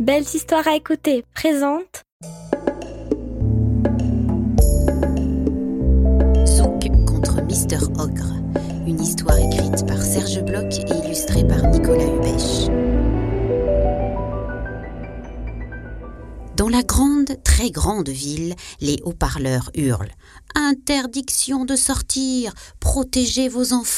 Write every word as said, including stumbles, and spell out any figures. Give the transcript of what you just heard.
Belles histoires à écouter présente Zouk contre Mister Ogre, une histoire écrite par Serge Bloch et illustrée par Nicolas Hubèche. Dans la grande, très grande ville, les haut-parleurs hurlent « Interdiction de sortir, protégez vos enfants !»